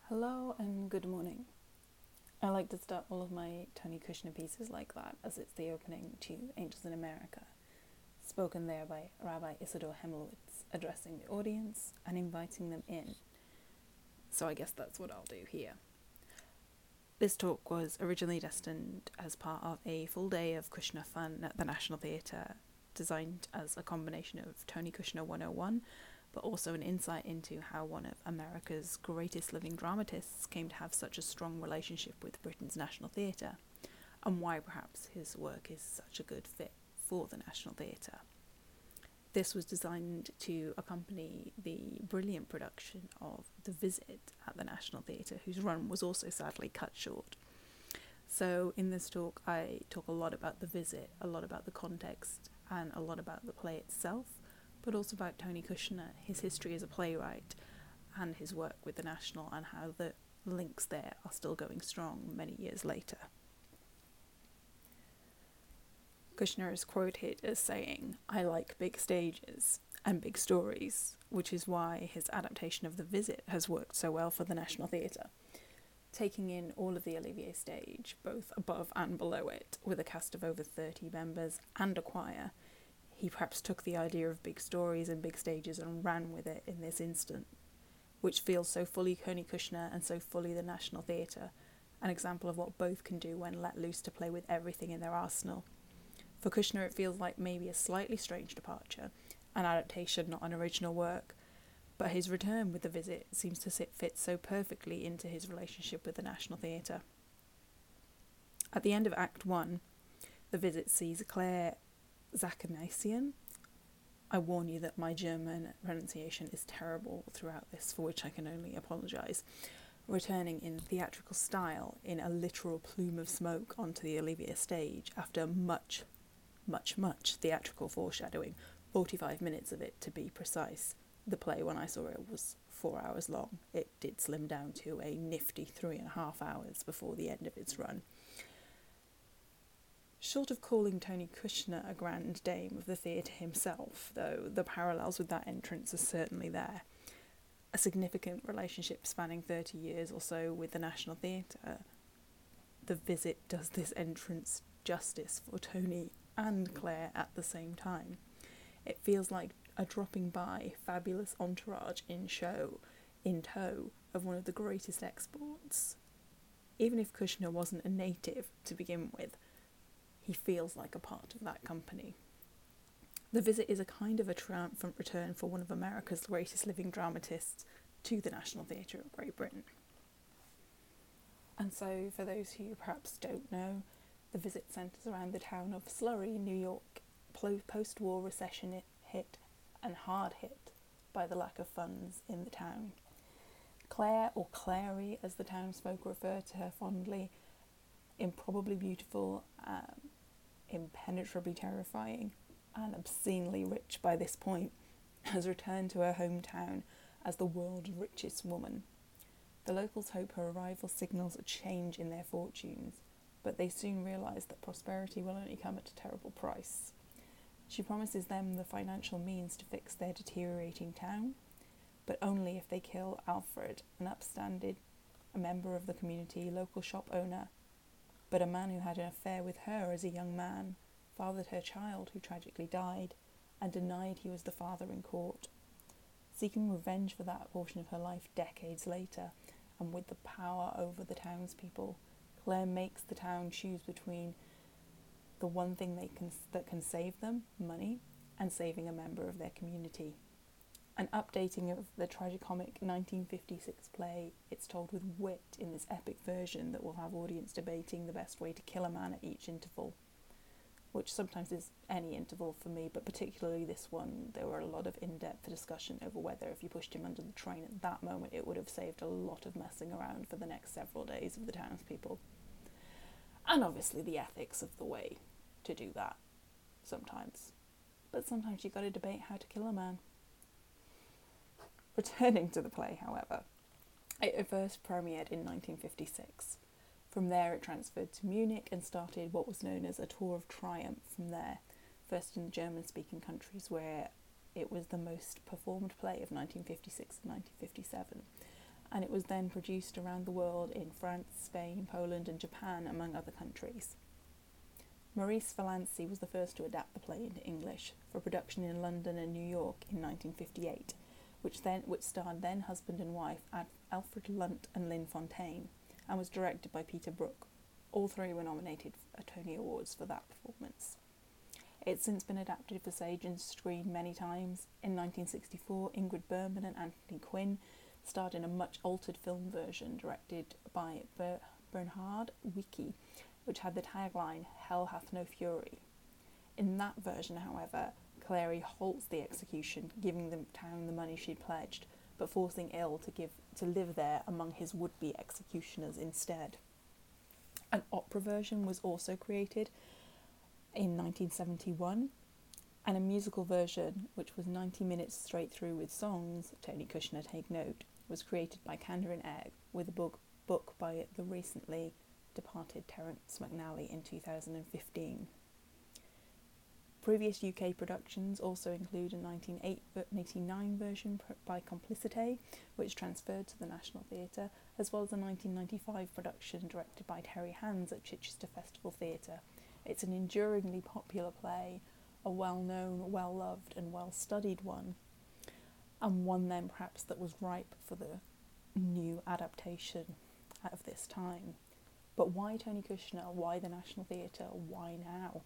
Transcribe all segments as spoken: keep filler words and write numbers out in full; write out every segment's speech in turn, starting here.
Hello and good morning. I like to start all of my Tony Kushner pieces like that, as it's the opening to Angels in America, spoken there by Rabbi Isidore Hemmelwitz, addressing the audience and inviting them in. So I guess that's what I'll do here. This talk was originally destined as part of a full day of Kushner fun at the National Theatre, designed as a combination of Tony Kushner one oh one, but also an insight into how one of America's greatest living dramatists came to have such a strong relationship with Britain's National Theatre, and why perhaps his work is such a good fit for the National Theatre. This was designed to accompany the brilliant production of The Visit at the National Theatre, whose run was also sadly cut short. So in this talk, I talk a lot about The Visit, a lot about the context, and a lot about the play itself, but also about Tony Kushner, his history as a playwright, and his work with the National, and how the links there are still going strong many years later. Kushner is quoted as saying, "I like big stages and big stories," which is why his adaptation of The Visit has worked so well for the National Theatre. Taking in all of the Olivier stage, both above and below it, with a cast of over thirty members and a choir, he perhaps took the idea of big stories and big stages and ran with it in this instant, which feels so fully Tony Kushner and so fully the National Theatre, an example of what both can do when let loose to play with everything in their arsenal. For Kushner, it feels like maybe a slightly strange departure, an adaptation, not an original work, but his return with The Visit seems to sit, fit so perfectly into his relationship with the National Theatre. At the end of Act One, The Visit sees Claire Zachanassian. I warn you that my German pronunciation is terrible throughout this, for which I can only apologise, returning in theatrical style in a literal plume of smoke onto the Olivier stage after much, much, much theatrical foreshadowing, forty-five minutes of it to be precise. The play, when I saw it, was four hours long. It did slim down to a nifty three and a half hours before the end of its run. Short of calling Tony Kushner a grand dame of the theatre himself, though, the parallels with that entrance are certainly there. A significant relationship spanning thirty years or so with the National Theatre, The Visit does this entrance justice for Tony and Claire at the same time. It feels like a dropping by fabulous entourage in show, in tow of one of the greatest exports. Even if Kushner wasn't a native to begin with, he feels like a part of that company. The Visit is a kind of a triumphant return for one of America's greatest living dramatists to the National Theatre of Great Britain. And so, for those who perhaps don't know, The Visit centres around the town of Slurry, New York, post-war recession hit and hard hit by the lack of funds in the town. Claire, or Clary as the townsfolk refer to her fondly, improbably beautiful, um, impenetrably terrifying, and obscenely rich by this point, has returned to her hometown as the world's richest woman. The locals hope her arrival signals a change in their fortunes, but they soon realise that prosperity will only come at a terrible price. She promises them the financial means to fix their deteriorating town, but only if they kill Alfred, an upstanding, a member of the community, local shop owner, but a man who had an affair with her as a young man, fathered her child who tragically died, and denied he was the father in court. Seeking revenge for that portion of her life decades later, and with the power over the townspeople, Claire makes the town choose between the one thing they can, that can save them, money, and saving a member of their community. An updating of the tragicomic nineteen fifty-six play, it's told with wit in this epic version that will have audience debating the best way to kill a man at each interval, which sometimes is any interval for me, but particularly this one, there were a lot of in-depth discussion over whether if you pushed him under the train at that moment, it would have saved a lot of messing around for the next several days of the townspeople. And obviously the ethics of the way to do that, sometimes. But sometimes you've got to debate how to kill a man. Returning to the play, however, it first premiered in nineteen fifty-six. From there it transferred to Munich and started what was known as a tour of triumph from there, first in the German-speaking countries where it was the most performed play of nineteen fifty-six and nineteen fifty-seven, and it was then produced around the world in France, Spain, Poland and Japan, among other countries. Maurice Vallancey was the first to adapt the play into English for production in London and New York in nineteen fifty-eight, which then which starred then husband and wife Alfred Lunt and Lynn Fontaine, and was directed by Peter Brook. All three were nominated for Tony Awards for that performance. It's since been adapted for stage and screen many times. In nineteen sixty-four, Ingrid Bergman and Anthony Quinn starred in a much altered film version directed by Ber- Bernhard Wicki, which had the tagline, "Hell hath no fury." In that version, however, Clary halts the execution, giving the town the money she'd pledged, but forcing Il to give to live there among his would-be executioners instead. An opera version was also created in nineteen seventy-one, and a musical version, which was ninety minutes straight through with songs, Tony Kushner take note, was created by Kander and Egg, with a book, book by the recently departed Terence McNally in two thousand fifteen. Previous U K productions also include a nineteen eighty-nine version by Complicité, which transferred to the National Theatre, as well as a nineteen ninety-five production directed by Terry Hands at Chichester Festival Theatre. It's an enduringly popular play, a well-known, well-loved and well-studied one, and one then perhaps that was ripe for the new adaptation of this time. But why Tony Kushner? Why the National Theatre? Why now?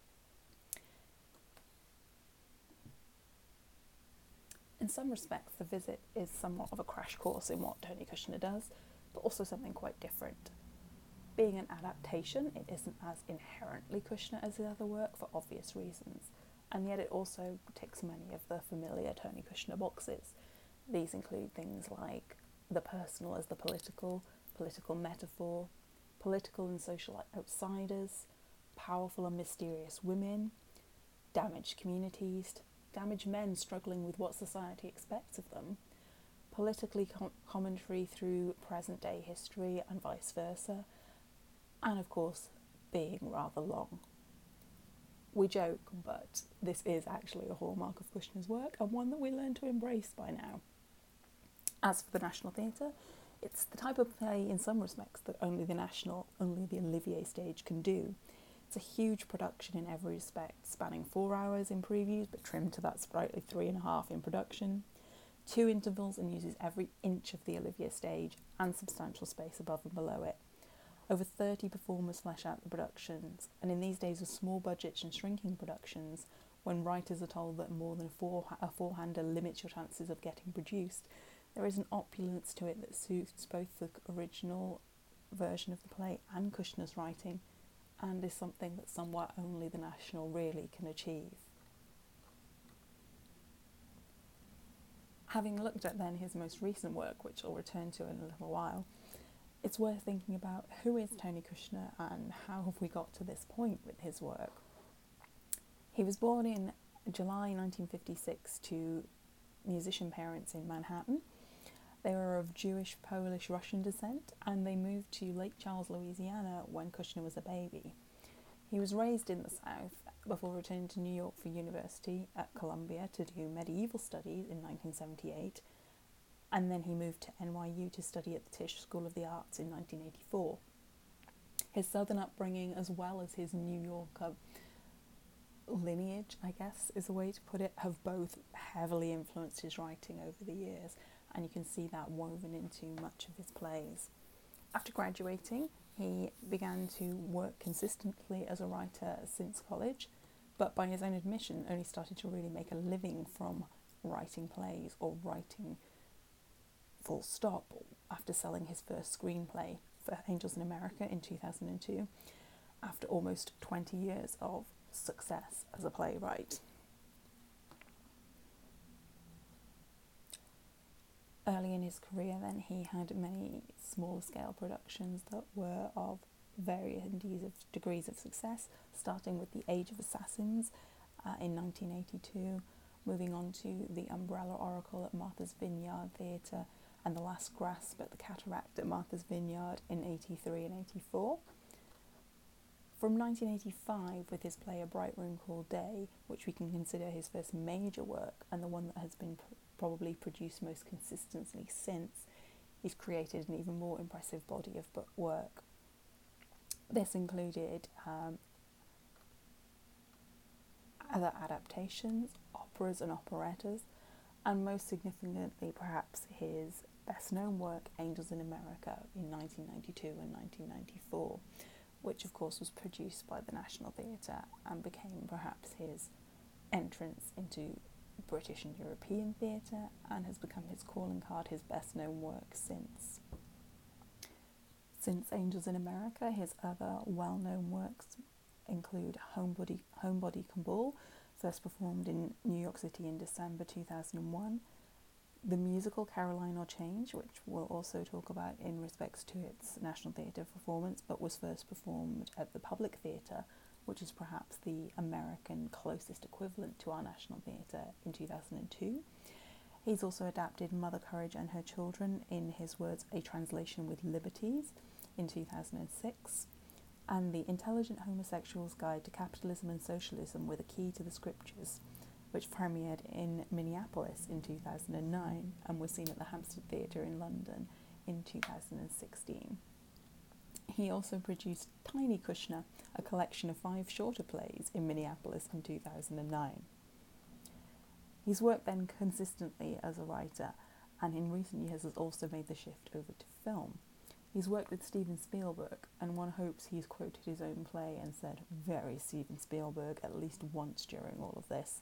In some respects, The Visit is somewhat of a crash course in what Tony Kushner does, but also something quite different. Being an adaptation, it isn't as inherently Kushner as his other work for obvious reasons, and yet it also ticks many of the familiar Tony Kushner boxes. These include things like the personal as the political, political metaphor, political and social outsiders, powerful and mysterious women, damaged communities, damaged men struggling with what society expects of them, politically com- commentary through present-day history and vice versa, and of course, being rather long. We joke, but this is actually a hallmark of Kushner's work, and one that we learn to embrace by now. As for the National Theatre, it's the type of play in some respects that only the National, only the Olivier stage can do. It's a huge production in every respect, spanning four hours in previews, but trimmed to that sprightly three and a half in production. Two intervals, and uses every inch of the Olivier stage and substantial space above and below it. Over thirty performers flesh out the productions, and in these days of small budgets and shrinking productions, when writers are told that more than a, four, a four-hander limits your chances of getting produced, there is an opulence to it that suits both the original version of the play and Kushner's writing, and is something that somewhat only the National really can achieve. Having looked at then his most recent work, which I'll return to in a little while, it's worth thinking about who is Tony Kushner and how have we got to this point with his work. He was born in July nineteen fifty-six to musician parents in Manhattan. They were of Jewish, Polish, Russian descent, and they moved to Lake Charles, Louisiana when Kushner was a baby. He was raised in the South before returning to New York for university at Columbia to do medieval studies in nineteen seventy-eight, and then he moved to N Y U to study at the Tisch School of the Arts in nineteen eighty-four. His southern upbringing, as well as his New Yorker lineage, I guess is a way to put it, have both heavily influenced his writing over the years, and you can see that woven into much of his plays. After graduating, he began to work consistently as a writer since college, but by his own admission only started to really make a living from writing plays or writing full stop after selling his first screenplay for Angels in America in two thousand two, after almost twenty years of success as a playwright. Early in his career then, he had many small-scale productions that were of varying degrees of success, starting with The Age of Assassins uh, in nineteen eighty-two, moving on to The Umbrella Oracle at Martha's Vineyard Theatre, and The Last Grasp at the Cataract at Martha's Vineyard in eighty-three and eighty-four. From nineteen eighty-five, with his play A Bright Room Called Day, which we can consider his first major work and the one that has been pr- probably produced most consistently since, he's created an even more impressive body of book work. This included um, other adaptations, operas and operettas, and most significantly perhaps his best-known work, Angels in America, in nineteen ninety-two and nineteen ninety-four, which of course was produced by the National Theatre and became perhaps his entrance into British and European theatre, and has become his calling card, his best-known work since. Since Angels in America, his other well-known works include Homebody, Homebody Kabul, first performed in New York City in December two thousand one, the musical Caroline or Change, which we'll also talk about in respects to its National Theatre performance, but was first performed at the Public Theatre, which is perhaps the American closest equivalent to our National Theatre, in two thousand two. He's also adapted Mother Courage and Her Children, in his words, A Translation with Liberties, in two thousand six, and The Intelligent Homosexual's Guide to Capitalism and Socialism with a Key to the Scriptures, which premiered in Minneapolis in two thousand nine and was seen at the Hampstead Theatre in London in two thousand sixteen. He also produced Tiny Kushner, a collection of five shorter plays, in Minneapolis in two thousand nine. He's worked then consistently as a writer, and in recent years has also made the shift over to film. He's worked with Steven Spielberg, and one hopes he's quoted his own play and said, "Very Steven Spielberg," at least once during all of this,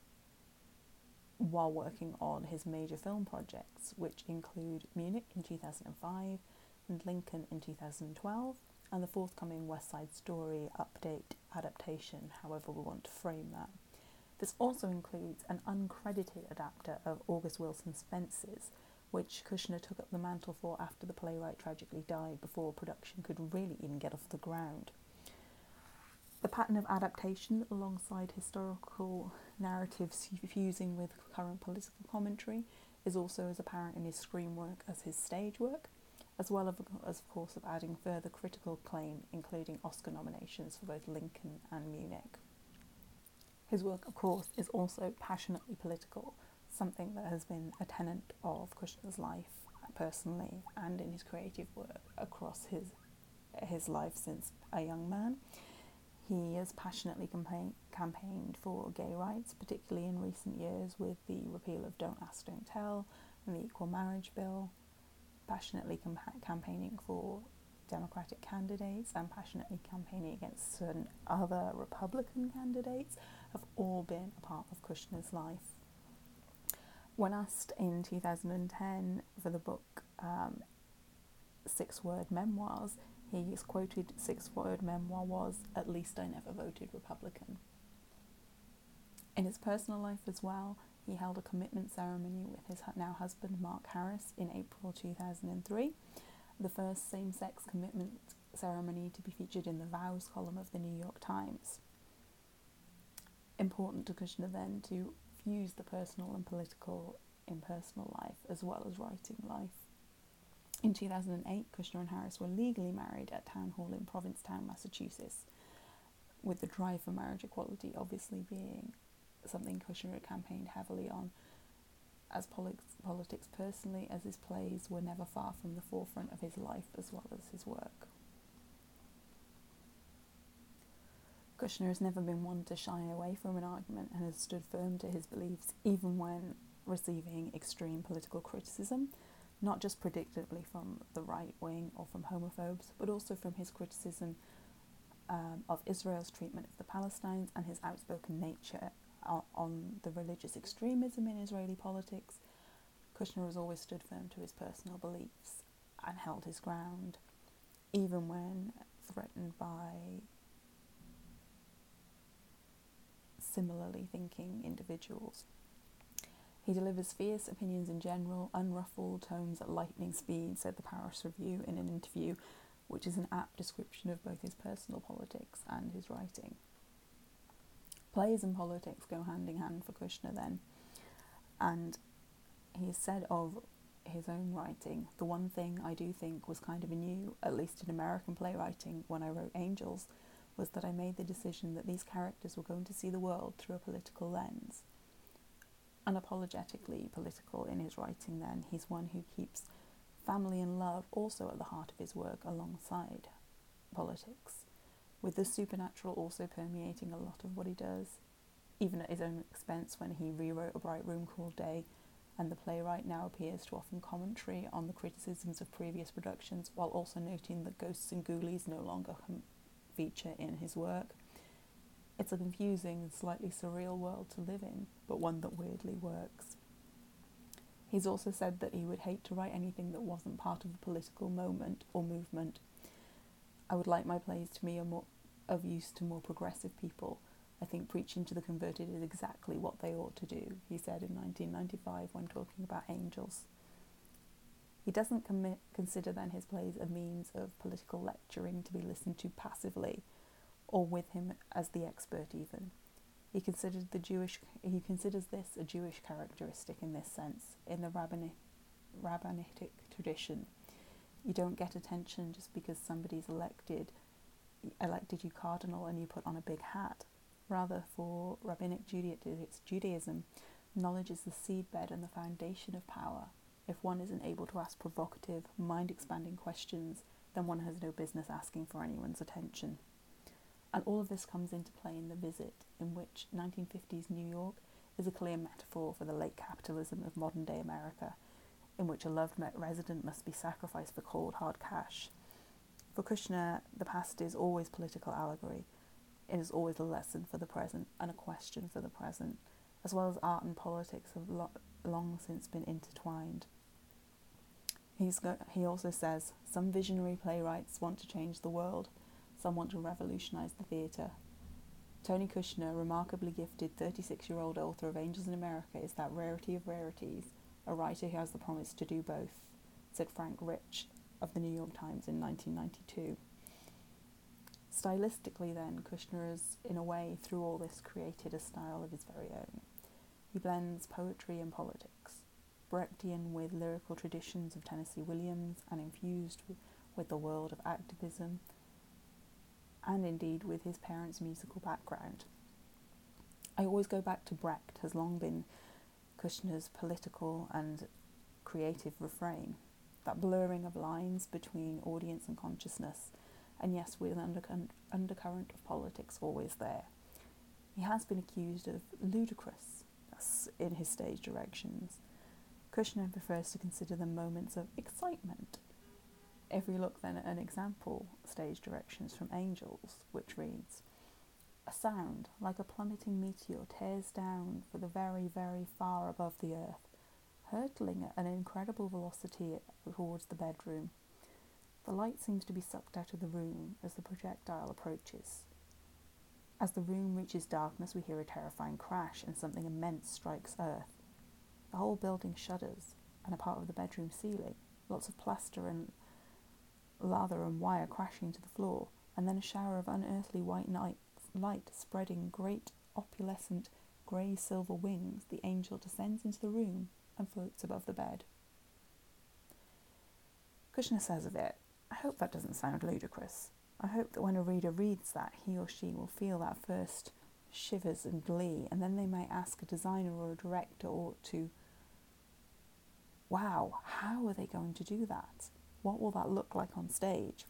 while working on his major film projects, which include Munich in two thousand five and Lincoln in two thousand twelve, and the forthcoming West Side Story update adaptation, however we want to frame that. This also includes an uncredited adapter of August Wilson's Fences, which Kushner took up the mantle for after the playwright tragically died, before production could really even get off the ground. The pattern of adaptation, alongside historical narratives fusing with current political commentary, is also as apparent in his screen work as his stage work, as well as, of course, of adding further critical claim, including Oscar nominations for both Lincoln and Munich. His work, of course, is also passionately political, something that has been a tenet of Kushner's life, personally and in his creative work across his his life since a young man. He has passionately campaign, campaigned for gay rights, particularly in recent years with the repeal of Don't Ask, Don't Tell and the Equal Marriage Bill, passionately campa- campaigning for Democratic candidates and passionately campaigning against certain other Republican candidates, have all been a part of Kushner's life. When asked in two thousand ten for the book um, Six Word Memoirs, his quoted six-word memoir was, "At least I never voted Republican." In his personal life as well, he held a commitment ceremony with his now husband Mark Harris in April two thousand three, the first same-sex commitment ceremony to be featured in the Vows column of the New York Times. Important to Kushner then to fuse the personal and political in personal life as well as writing life. In two thousand eight, Kushner and Harris were legally married at Town Hall in Provincetown, Massachusetts, with the drive for marriage equality obviously being something Kushner had campaigned heavily on as poli- politics personally, as his plays were never far from the forefront of his life as well as his work. Kushner has never been one to shy away from an argument and has stood firm to his beliefs, even when receiving extreme political criticism, not just predictably from the right wing or from homophobes, but also from his criticism um, of Israel's treatment of the Palestinians and his outspoken nature on, on the religious extremism in Israeli politics. Kushner has always stood firm to his personal beliefs and held his ground, even when threatened by similarly thinking individuals. He delivers fierce opinions in general, unruffled tones at lightning speed, said the Paris Review in an interview, which is an apt description of both his personal politics and his writing. Plays and politics go hand in hand for Kushner then, and he said of his own writing, "The one thing I do think was kind of new, at least in American playwriting, when I wrote Angels, was that I made the decision that these characters were going to see the world through a political lens." Unapologetically political in his writing then, he's one who keeps family and love also at the heart of his work alongside politics, with the supernatural also permeating a lot of what he does, even at his own expense when he rewrote A Bright Room Called Day, and the playwright now appears to offer commentary on the criticisms of previous productions, while also noting that ghosts and ghoulies no longer feature in his work. It's a confusing and slightly surreal world to live in, but one that weirdly works. He's also said that he would hate to write anything that wasn't part of a political moment or movement. I would like my plays to be a more, of use to more progressive people. I think preaching to the converted is exactly what they ought to do, he said in nineteen ninety-five when talking about Angels. He doesn't commit, consider then his plays a means of political lecturing to be listened to passively, or with him as the expert even. He considered the Jewish. He considers this a Jewish characteristic in this sense, in the rabbinic, rabbinic tradition. You don't get attention just because somebody's elected, elected you cardinal and you put on a big hat. Rather, for rabbinic Judaism, knowledge is the seedbed and the foundation of power. If one isn't able to ask provocative, mind-expanding questions, then one has no business asking for anyone's attention. And all of this comes into play in The Visit, in which nineteen fifties New York is a clear metaphor for the late capitalism of modern-day America, in which a loved resident must be sacrificed for cold, hard cash. For Kushner, the past is always political allegory. It is always a lesson for the present and a question for the present, as well as art and politics have lo- long since been intertwined. He's go- he also says, some visionary playwrights want to change the world, some want to revolutionise the theatre. Tony Kushner, remarkably gifted thirty-six-year-old author of Angels in America, is that rarity of rarities, a writer who has the promise to do both, said Frank Rich of the New York Times in nineteen ninety-two. Stylistically then, Kushner has, in a way, through all this, created a style of his very own. He blends poetry and politics, Brechtian with lyrical traditions of Tennessee Williams, and infused with, with the world of activism, and indeed with his parents' musical background. I always go back to Brecht, has long been Kushner's political and creative refrain, that blurring of lines between audience and consciousness, and yes, with an undercurrent, undercurrent of politics always there. He has been accused of ludicrous in his stage directions. Kushner prefers to consider them moments of excitement. If we look then at an example, stage directions from Angels, which reads, a sound like a plummeting meteor tears down for the very, very far above the earth, hurtling at an incredible velocity towards the bedroom. The light seems to be sucked out of the room as the projectile approaches. As the room reaches darkness, we hear a terrifying crash and something immense strikes earth. The whole building shudders, and a part of the bedroom ceiling, lots of plaster and lather and wire crashing to the floor, and then a shower of unearthly white night, light spreading great opalescent grey-silver wings. The angel descends into the room and floats above the bed. Kushner says of it, I hope that doesn't sound ludicrous. I hope that when a reader reads that, he or she will feel that first shivers and glee, and then they may ask a designer or a director or to, wow, how are they going to do that? What will that look like on stage?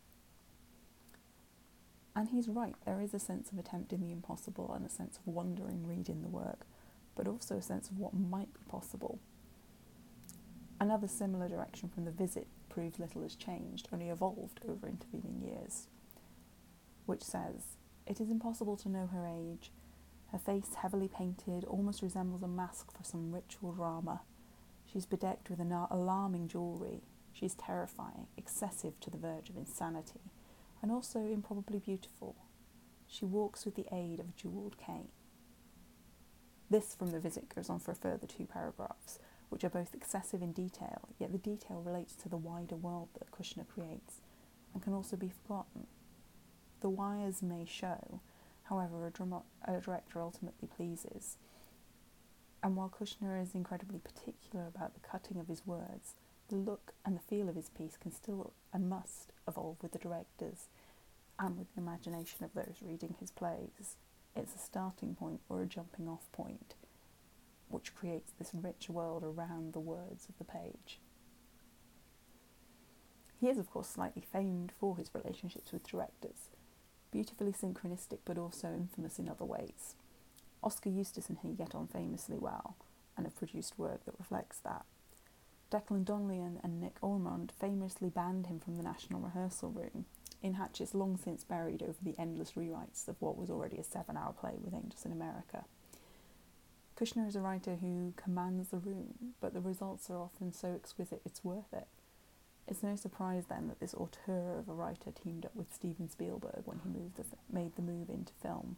And he's right, there is a sense of attempting the impossible and a sense of wonder in reading the work, but also a sense of what might be possible. Another similar direction from The Visit proves little has changed, only evolved over intervening years, which says, it is impossible to know her age. Her face, heavily painted, almost resembles a mask for some ritual drama. She's bedecked with an alarming jewellery. She's terrifying, excessive to the verge of insanity, and also improbably beautiful. She walks with the aid of a jewelled cane. This from The Visit goes on for a further two paragraphs, which are both excessive in detail, yet the detail relates to the wider world that Kushner creates, and can also be forgotten. The wires may show, however, a, drama- a director ultimately pleases, and while Kushner is incredibly particular about the cutting of his words, the look and the feel of his piece can still and must evolve with the directors and with the imagination of those reading his plays. It's a starting point or a jumping off point, which creates this rich world around the words of the page. He is, of course, slightly famed for his relationships with directors, beautifully synchronistic but also infamous in other ways. Oscar Eustis and he get on famously well, and have produced work that reflects that. Declan Donnelly and Nick Ormond famously banned him from the National Rehearsal Room, in hatches long since buried over the endless rewrites of what was already a seven-hour play with Angels in America. Kushner is a writer who commands the room, but the results are often so exquisite it's worth it. It's no surprise then that this auteur of a writer teamed up with Steven Spielberg when he moved the, made the move into film.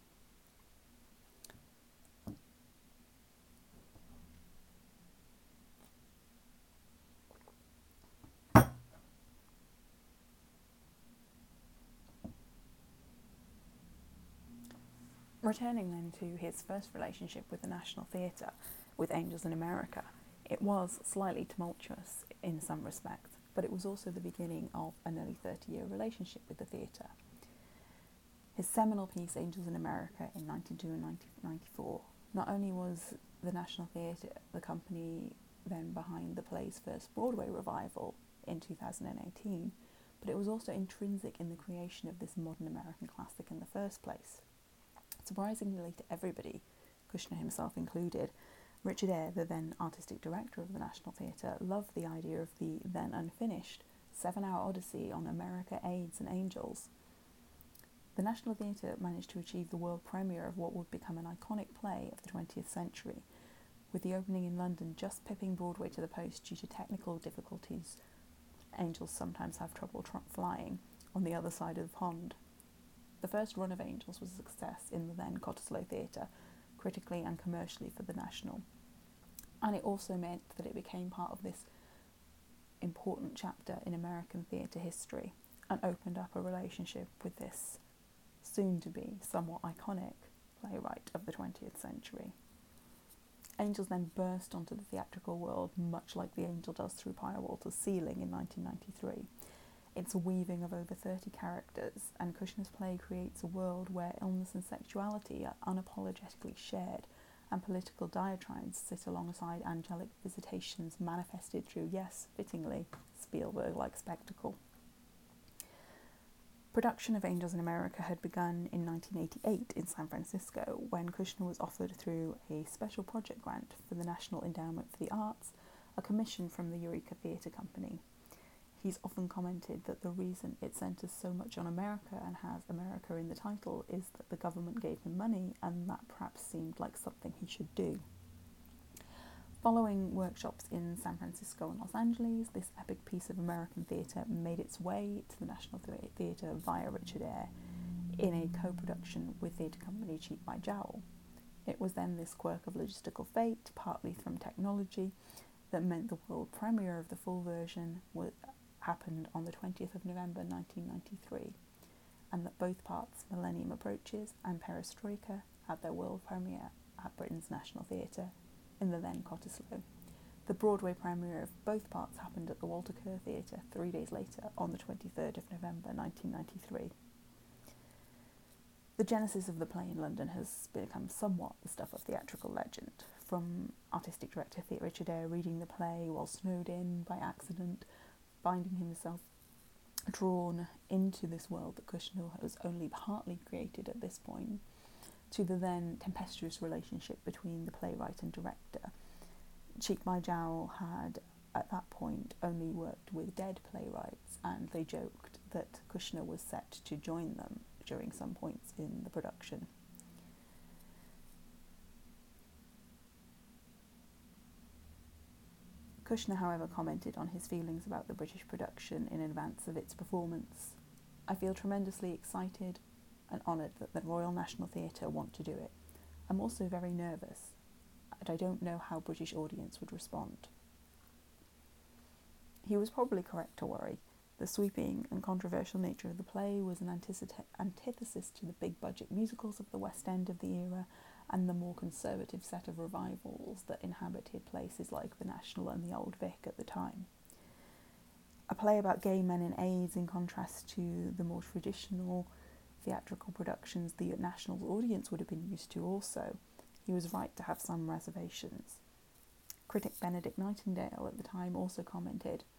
Returning then to his first relationship with the National Theatre, with Angels in America, it was slightly tumultuous in some respects, but it was also the beginning of a nearly thirty-year relationship with the theatre. His seminal piece, Angels in America, in ninety-two and nineteen ninety-four, not only was the National Theatre the company then behind the play's first Broadway revival in two thousand eighteen, but it was also intrinsic in the creation of this modern American classic in the first place. Surprisingly to everybody, Kushner himself included, Richard Eyre, the then artistic director of the National Theatre, loved the idea of the then unfinished seven-hour odyssey on America, AIDS and Angels. The National Theatre managed to achieve the world premiere of what would become an iconic play of the twentieth century, with the opening in London just pipping Broadway to the post due to technical difficulties. Angels sometimes have trouble tr- flying on the other side of the pond. The first run of Angels was a success in the then Cottesloe Theatre, critically and commercially for the National. And it also meant that it became part of this important chapter in American theatre history and opened up a relationship with this soon-to-be somewhat iconic playwright of the twentieth century. Angels then burst onto the theatrical world much like the angel does through Pia Walter's Ceiling in nineteen ninety-three. It's a weaving of over thirty characters, and Kushner's play creates a world where illness and sexuality are unapologetically shared, and political diatribes sit alongside angelic visitations manifested through, yes, fittingly, Spielberg-like spectacle. Production of Angels in America had begun in nineteen eighty-eight in San Francisco, when Kushner was offered through a special project grant for the National Endowment for the Arts a commission from the Eureka Theatre Company. He's often commented that the reason it centres so much on America and has America in the title is that the government gave him money, and that perhaps seemed like something he should do. Following workshops in San Francisco and Los Angeles, this epic piece of American theatre made its way to the National Theatre via Richard Eyre in a co-production with theatre company Cheap by Jowl. It was then this quirk of logistical fate, partly from technology, that meant the world premiere of the full version was happened on the twentieth of November nineteen ninety-three, and that both parts, Millennium Approaches and Perestroika, had their world premiere at Britain's National Theatre in the then Cottesloe. The Broadway premiere of both parts happened at the Walter Kerr Theatre three days later on the twenty-third of November nineteen ninety-three. The genesis of the play in London has become somewhat the stuff of theatrical legend, from artistic director Richard Eyre reading the play while snowed in by accident, finding himself drawn into this world that Kushner has only partly created at this point, to the then tempestuous relationship between the playwright and director. Cheek by Jowl had, at that point, only worked with dead playwrights, and they joked that Kushner was set to join them during some points in the production. Kushner, however, commented on his feelings about the British production in advance of its performance. "I feel tremendously excited and honoured that the Royal National Theatre want to do it. I'm also very nervous, and I don't know how British audience would respond." He was probably correct to worry. The sweeping and controversial nature of the play was an antithesis to the big-budget musicals of the West End of the era and the more conservative set of revivals that inhabited places like the National and the Old Vic at the time. A play about gay men and AIDS, in contrast to the more traditional theatrical productions the National's audience would have been used to also. He was right to have some reservations. Critic Benedict Nightingale at the time also commented,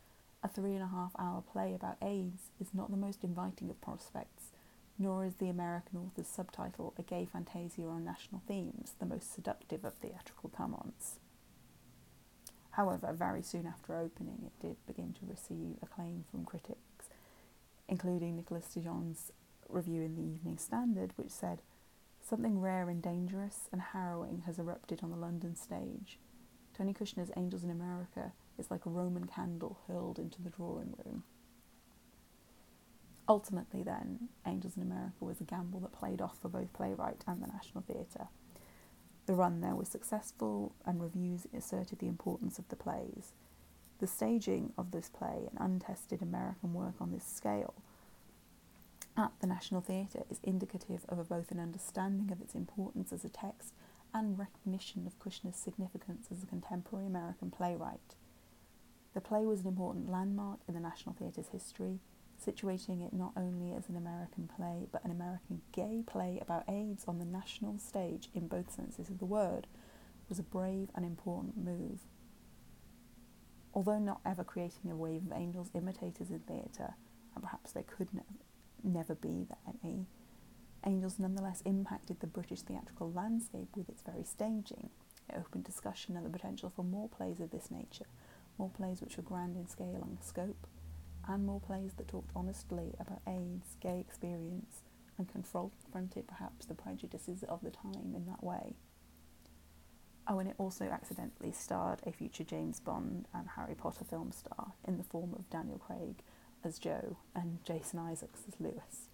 A three and a half hour play about AIDS is not the most inviting of prospects, nor is the American author's subtitle, A Gay Fantasia on National Themes, the most seductive of theatrical come-ons. However, very soon after opening, it did begin to receive acclaim from critics, including Nicolas de Jon's review in the Evening Standard, which said, "Something rare and dangerous and harrowing has erupted on the London stage. Tony Kushner's Angels in America is like a Roman candle hurled into the drawing room." Ultimately then, Angels in America was a gamble that played off for both playwright and the National Theatre. The run there was successful, and reviews asserted the importance of the plays. The staging of this play, an untested American work on this scale, at the National Theatre is indicative of both an understanding of its importance as a text and recognition of Kushner's significance as a contemporary American playwright. The play was an important landmark in the National Theatre's history, situating it not only as an American play, but an American gay play about AIDS on the national stage in both senses of the word, was a brave and important move. Although not ever creating a wave of Angels imitators in theatre, and perhaps there could ne- never be any, Angels nonetheless impacted the British theatrical landscape with its very staging. It opened discussion of the potential for more plays of this nature, more plays which were grand in scale and scope, and more plays that talked honestly about AIDS, gay experience, and confronted perhaps the prejudices of the time in that way. Oh, and it also accidentally starred a future James Bond and Harry Potter film star in the form of Daniel Craig as Joe and Jason Isaacs as Lewis.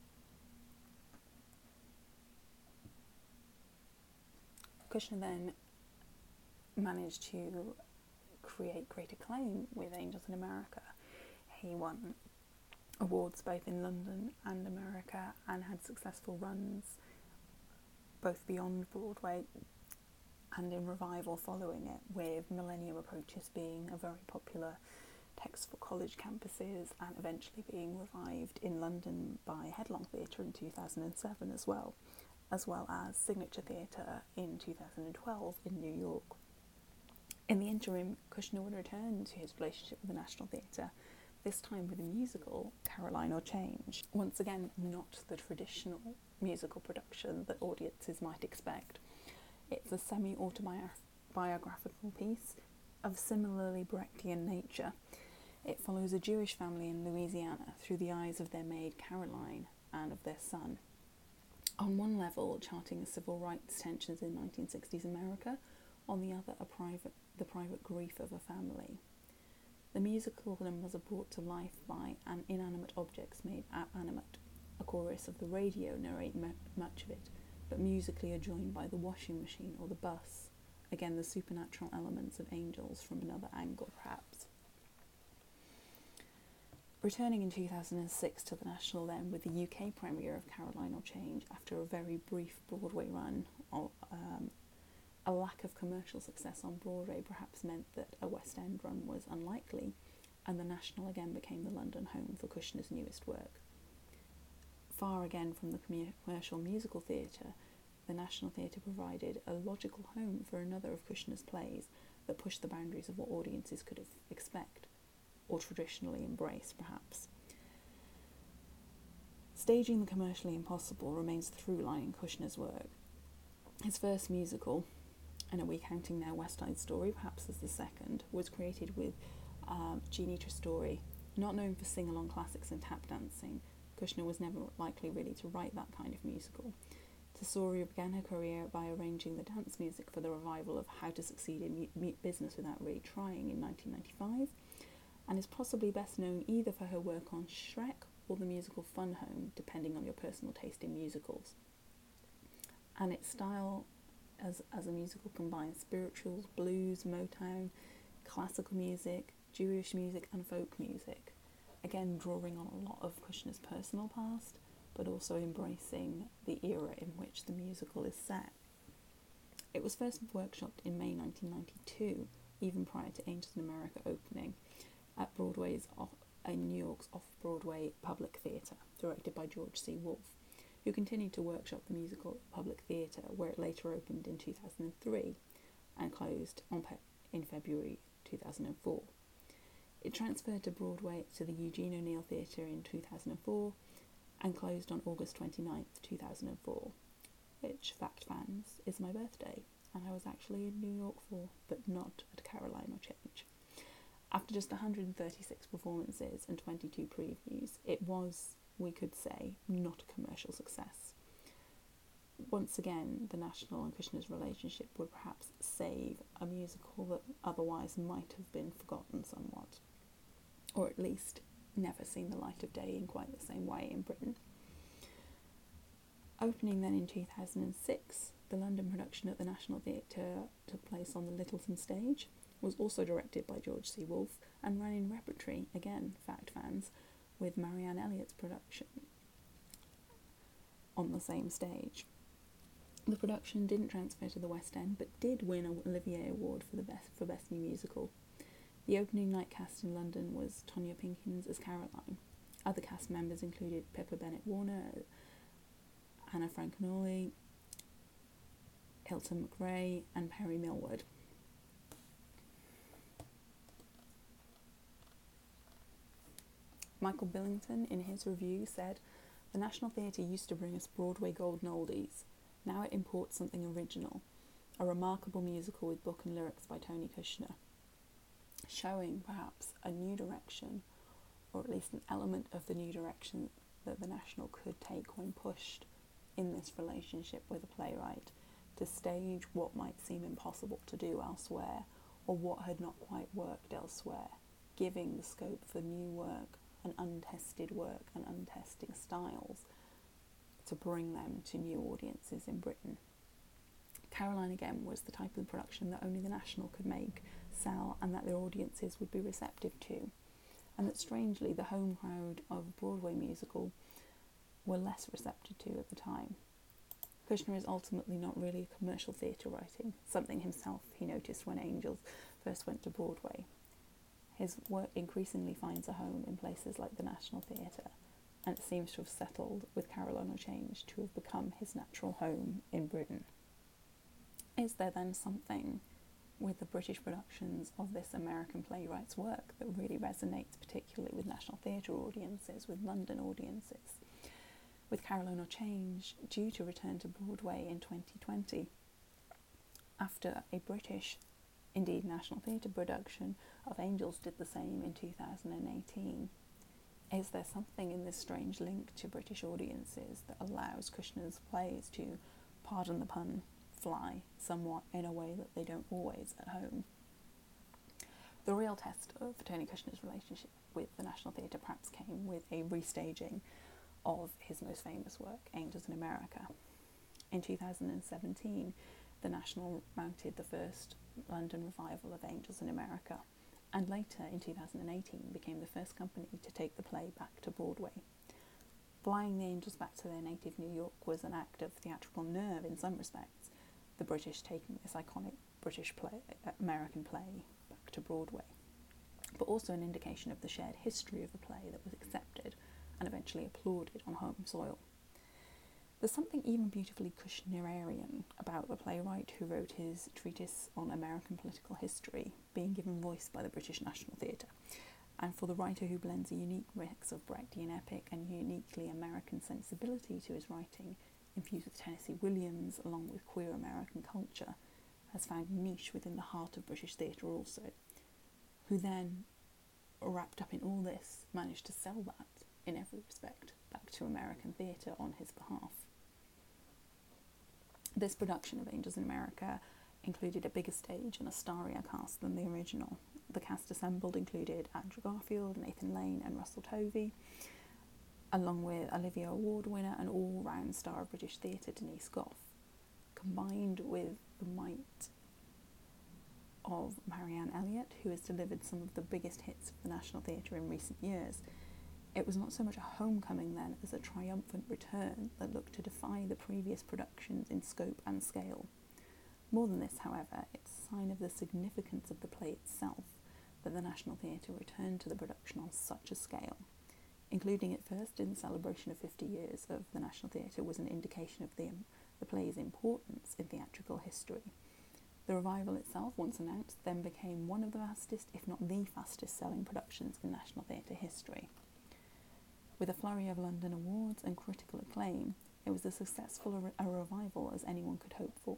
Kushner then managed to create great acclaim with Angels in America. He won awards both in London and America and had successful runs both beyond Broadway and in revival following it, with Millennium Approaches being a very popular text for college campuses and eventually being revived in London by Headlong Theatre in two thousand seven as well, as well as Signature Theatre in two thousand twelve in New York. In the interim, Kushner would return to his relationship with the National Theatre, this time with a musical, Caroline or Change. Once again, not the traditional musical production that audiences might expect. It's a semi-autobiographical piece of similarly Brechtian nature. It follows a Jewish family in Louisiana through the eyes of their maid Caroline and of their son. On one level, charting the civil rights tensions in nineteen sixties America, on the other, a private, the private grief of a family. The musical numbers are brought to life by an inanimate objects made animate. A chorus of the radio narrate m- much of it, but musically are joined by the washing machine or the bus. Again, the supernatural elements of Angels from another angle, perhaps. Returning in two thousand six to the National then with the U K premiere of Caroline or Change after a very brief Broadway run, or, um, a lack of commercial success on Broadway perhaps meant that a West End run was unlikely, and the National again became the London home for Kushner's newest work. Far again from the commercial musical theatre, the National Theatre provided a logical home for another of Kushner's plays that pushed the boundaries of what audiences could have expect, or traditionally embrace, perhaps. Staging the commercially impossible remains the through line in Kushner's work. His first musical, and are we counting now West Side Story, perhaps as the second, was created with um, Jeannie Tristori. Not known for sing-along classics and tap dancing, Kushner was never likely really to write that kind of musical. Tesori began her career by arranging the dance music for the revival of How to Succeed in mu- Business Without Really Trying in nineteen ninety-five, and is possibly best known either for her work on Shrek or the musical Fun Home, depending on your personal taste in musicals. And its style as, as a musical combines spirituals, blues, Motown, classical music, Jewish music and folk music, again drawing on a lot of Kushner's personal past, but also embracing the era in which the musical is set. It was first workshopped in May nineteen ninety-two, even prior to Angels in America opening, at Broadway's off, in New York's Off-Broadway Public Theatre, directed by George C. Wolfe, who continued to workshop the musical at Public Theatre, where it later opened in two thousand three and closed on pe- in February two thousand four. It transferred to Broadway to the Eugene O'Neill Theatre in two thousand four and closed on August twenty-ninth, two thousand four, which, fact fans, is my birthday, and I was actually in New York for, but not at Caroline or Change. After just one hundred thirty-six performances and twenty-two previews, it was, we could say, not a commercial success. Once again, the National and Kushner's relationship would perhaps save a musical that otherwise might have been forgotten somewhat, or at least never seen the light of day in quite the same way in Britain. Opening then in two thousand six, the London production at the National Theatre took place on the Lyttelton stage, was also directed by George C. Wolfe, and ran in repertory, again, fact fans, with Marianne Elliott's production on the same stage. The production didn't transfer to the West End, but did win an Olivier Award for the best for Best New Musical. The opening night cast in London was Tonya Pinkins as Caroline. Other cast members included Pippa Bennett-Warner, Anna Frankenoli, Hilton McRae, and Perry Millward. Michael Billington, in his review, said, "The National Theatre used to bring us Broadway golden oldies. Now it imports something original, a remarkable musical with book and lyrics by Tony Kushner, showing perhaps a new direction, or at least an element of the new direction that the National could take when pushed in this relationship with a playwright to stage what might seem impossible to do elsewhere, or what had not quite worked elsewhere, giving the scope for new work and untested work and untested styles to bring them to new audiences in Britain." Caroline, again, was the type of production that only the National could make, sell, and that their audiences would be receptive to, and that strangely the home crowd of Broadway musical were less receptive to at the time. Kushner is ultimately not really a commercial theatre writing, something himself he noticed when Angels first went to Broadway. His work increasingly finds a home in places like the National Theatre, and it seems to have settled with Caroline or Change to have become his natural home in Britain. Is there then something with the British productions of this American playwright's work that really resonates particularly with National Theatre audiences, with London audiences? With Caroline or Change due to return to Broadway in twenty twenty, after a British, indeed National Theatre production of Angels did the same in two thousand eighteen. Is there something in this strange link to British audiences that allows Kushner's plays to, pardon the pun, fly somewhat in a way that they don't always at home? The real test of Tony Kushner's relationship with the National Theatre perhaps came with a restaging of his most famous work, Angels in America. In two thousand seventeen, the National mounted the first London revival of Angels in America, and later in two thousand eighteen became the first company to take the play back to Broadway. Flying the Angels back to their native New York was an act of theatrical nerve in some respects, the British taking this iconic British play, American play back to Broadway, but also an indication of the shared history of the play that was accepted and eventually applauded on home soil. There's something even beautifully Kushnerian about the playwright who wrote his treatise on American political history being given voice by the British National Theatre, and for the writer who blends a unique mix of Brechtian epic and uniquely American sensibility to his writing, infused with Tennessee Williams along with queer American culture, has found niche within the heart of British theatre also, who then, wrapped up in all this, managed to sell that, in every respect, back to American theatre on his behalf. This production of Angels in America included a bigger stage and a starrier cast than the original. The cast assembled included Andrew Garfield, Nathan Lane and Russell Tovey, along with Olivier Award winner and all-round star of British theatre Denise Gough, combined with the might of Marianne Elliott, who has delivered some of the biggest hits of the National Theatre in recent years. It was not so much a homecoming then as a triumphant return that looked to defy the previous productions in scope and scale. More than this, however, it's a sign of the significance of the play itself that the National Theatre returned to the production on such a scale. Including it first in the celebration of fifty years of the National Theatre was an indication of the, the play's importance in theatrical history. The revival itself, once announced, then became one of the fastest, if not the fastest selling productions in National Theatre history. With a flurry of London awards and critical acclaim, it was as successful a revival as anyone could hope for.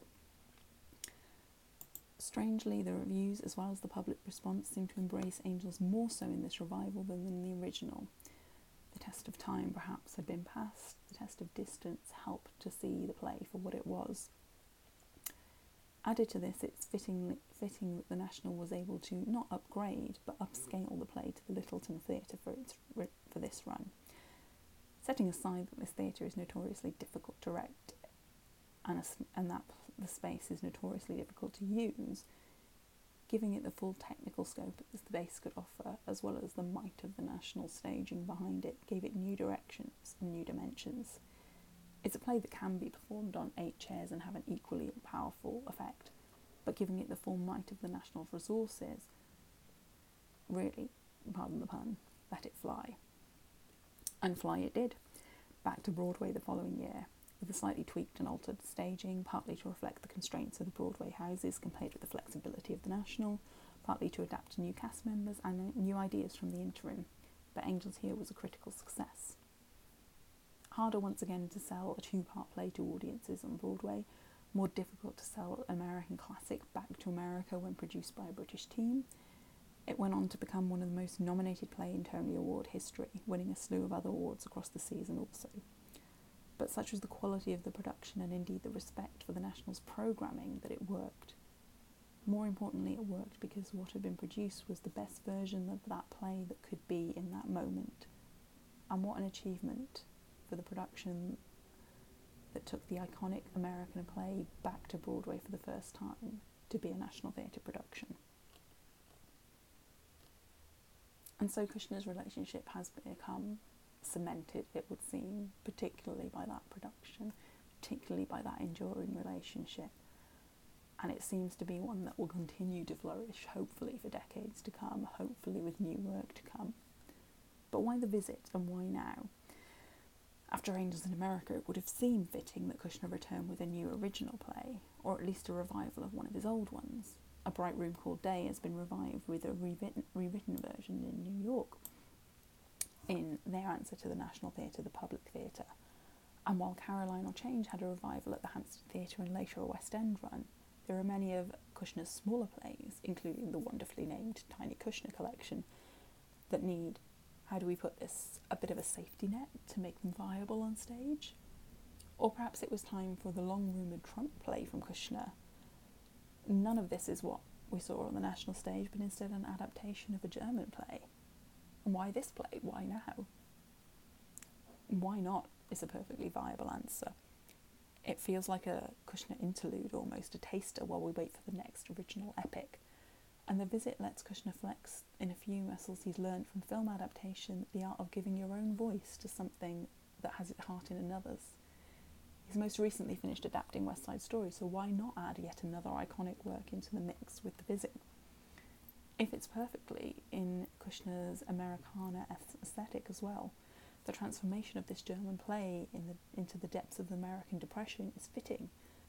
Strangely, the reviews as well as the public response seemed to embrace Angels more so in this revival than in the original. The test of time perhaps had been passed, the test of distance helped to see the play for what it was. Added to this, it's fitting, fitting that the National was able to not upgrade, but upscale the play to the Littleton Theatre for, its, for this run. Setting aside that this theatre is notoriously difficult to erect and, a, and that the space is notoriously difficult to use, giving it the full technical scope as the base could offer, as well as the might of the National staging behind it, gave it new directions and new dimensions. It's a play that can be performed on eight chairs and have an equally powerful effect, but giving it the full might of the National's resources, really, pardon the pun, let it fly. And fly it did, back to Broadway the following year, with a slightly tweaked and altered staging, partly to reflect the constraints of the Broadway houses compared with the flexibility of the National, partly to adapt to new cast members and new ideas from the interim, but Angels Here was a critical success. Harder once again to sell a two-part play to audiences on Broadway, more difficult to sell an American classic back to America when produced by a British team. It went on to become one of the most nominated play in Tony Award history, winning a slew of other awards across the season also. But such was the quality of the production and indeed the respect for the National's programming that it worked. More importantly, it worked because what had been produced was the best version of that play that could be in that moment. And what an achievement for the production that took the iconic American play back to Broadway for the first time to be a National Theatre production. And so Kushner's relationship has become cemented, it would seem, particularly by that production, particularly by that enduring relationship. And it seems to be one that will continue to flourish, hopefully for decades to come, hopefully with new work to come. But why the visit and why now? After Angels in America, it would have seemed fitting that Kushner return with a new original play, or at least a revival of one of his old ones. A Bright Room Called Day has been revived with a rewritten, rewritten version in New York, in their answer to the National Theatre, the Public Theatre. And while Caroline or Change had a revival at the Hampstead Theatre and later a West End run, there are many of Kushner's smaller plays, including the wonderfully named Tiny Kushner Collection, that need, how do we put this, a bit of a safety net to make them viable on stage? Or perhaps it was time for the long-rumoured Trump play from Kushner. None of this is what we saw on the national stage, but instead an adaptation of a German play. And why this play? Why now? Why not is a perfectly viable answer. It feels like a Kushner interlude, almost a taster, while we wait for the next original epic. And the visit lets Kushner flex in a few muscles he's learned from film adaptation, the art of giving your own voice to something that has its heart in another's. He's most recently finished adapting West Side Story, so why not add yet another iconic work into the mix with The Visit? It fits perfectly in Kushner's Americana aesthetic as well. The transformation of this German play in the, into the depths of the American Depression is fitting,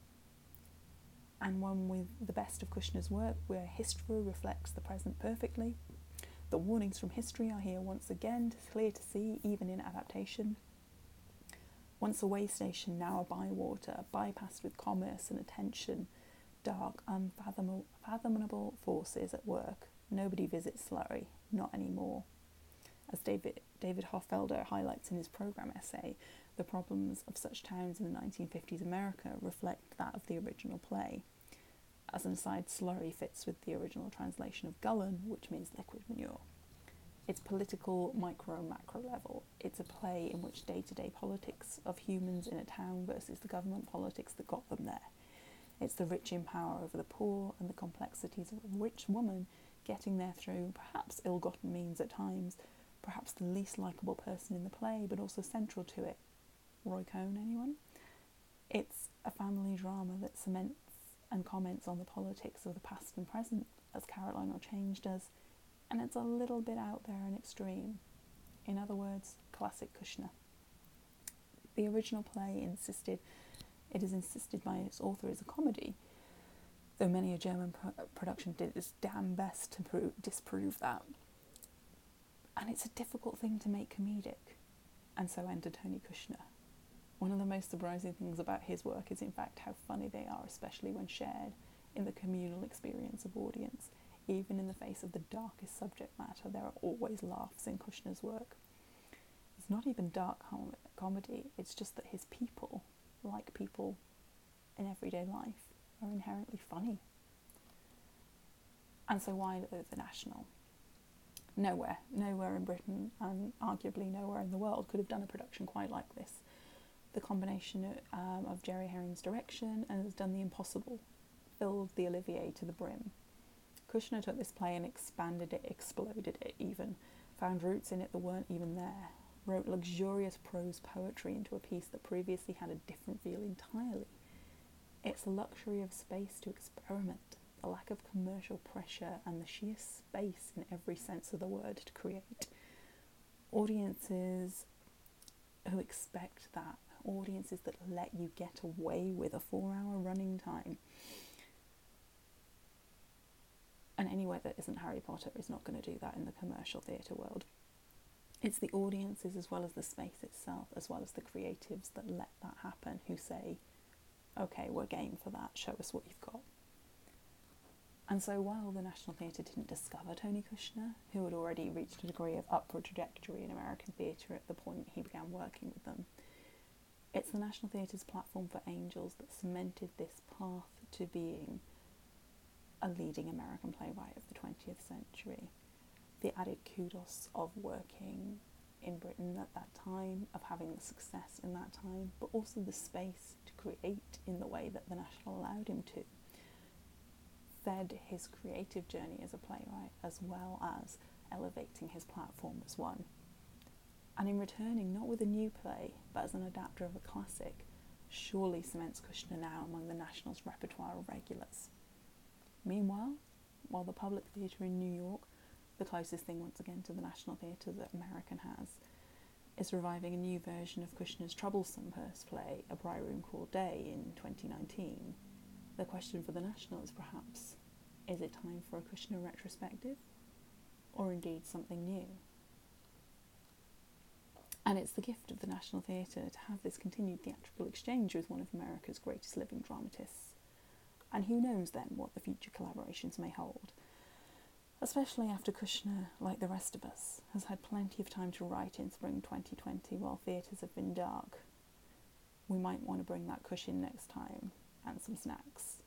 and one with the best of Kushner's work, where history reflects the present perfectly. The warnings from history are here once again, clear to see even in adaptation. Once a way station, now a bywater, bypassed with commerce and attention, dark, unfathomable fathomable forces at work. Nobody visits Slurry, not anymore. As David, David Hoffelder highlights in his programme essay, the problems of such towns in the nineteen fifties America reflect that of the original play. As an aside, Slurry fits with the original translation of Gullen, which means liquid manure. It's political micro-macro level. It's a play in which day-to-day politics of humans in a town versus the government politics that got them there. It's the rich in power over the poor and the complexities of a rich woman getting there through perhaps ill-gotten means at times, perhaps the least likeable person in the play, but also central to it. Roy Cohn, anyone? It's a family drama that cements and comments on the politics of the past and present, as Caroline or Change does, and it's a little bit out there and extreme. In other words, classic Kushner. The original play insisted, it is insisted by its author, is a comedy. though many a German pro- production did its damn best to pro- disprove that. And it's a difficult thing to make comedic, and so enter Tony Kushner. One of the most surprising things about his work is in fact how funny they are, especially when shared in the communal experience of audience. Even in the face of the darkest subject matter, there are always laughs in Kushner's work. It's not even dark com- comedy, it's just that his people, like people in everyday life, are inherently funny. And so why The National? Nowhere, nowhere in Britain, and arguably nowhere in the world, could have done a production quite like this. The combination um, of Jerry Herring's direction and has done the impossible, filled the Olivier to the brim. Kushner took this play and expanded it, exploded it even, found roots in it that weren't even there, wrote luxurious prose poetry into a piece that previously had a different feel entirely. It's the luxury of space to experiment, the lack of commercial pressure, and the sheer space in every sense of the word to create. Audiences who expect that, audiences that let you get away with a four-hour running time. And anyway, that isn't Harry Potter is not going to do that in the commercial theatre world. It's the audiences as well as the space itself, as well as the creatives that let that happen, who say, okay, we're game for that, show us what you've got. And so while the National Theatre didn't discover Tony Kushner, who had already reached a degree of upward trajectory in American theatre at the point he began working with them, it's the National Theatre's platform for Angels that cemented this path to being a leading American playwright of the twentieth century. The added kudos of working in Britain at that time, of having the success in that time, but also the space to create in the way that the National allowed him to, fed his creative journey as a playwright as well as elevating his platform as one. And in returning, not with a new play, but as an adapter of a classic, surely cements Kushner now among the National's repertoire of regulars. Meanwhile, while the Public Theatre in New York, the closest thing once again to the National Theatre that American has, is reviving a new version of Kushner's troublesome first play, A Bright Room Cool Day, in twenty nineteen, the question for the National is perhaps, is it time for a Kushner retrospective? Or indeed something new? And it's the gift of the National Theatre to have this continued theatrical exchange with one of America's greatest living dramatists. And who knows then what the future collaborations may hold, especially after Kushner, like the rest of us, has had plenty of time to write in spring twenty twenty while theatres have been dark. We might want to bring that cushion next time, and some snacks.